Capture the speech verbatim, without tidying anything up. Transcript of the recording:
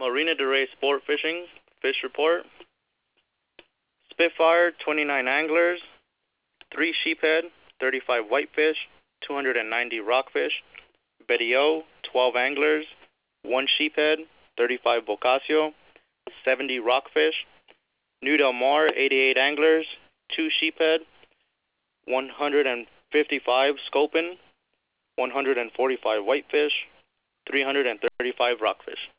Marina de Rey Sport Fishing Fish Report. Spitfire, twenty-nine anglers, three sheephead, thirty-five whitefish, two hundred ninety rockfish. Betty O, twelve anglers, one sheephead, thirty-five bocasio, seventy rockfish. New Del Mar, eighty-eight anglers, two sheephead, one hundred fifty-five sculpin, one hundred forty-five whitefish, three hundred thirty-five rockfish.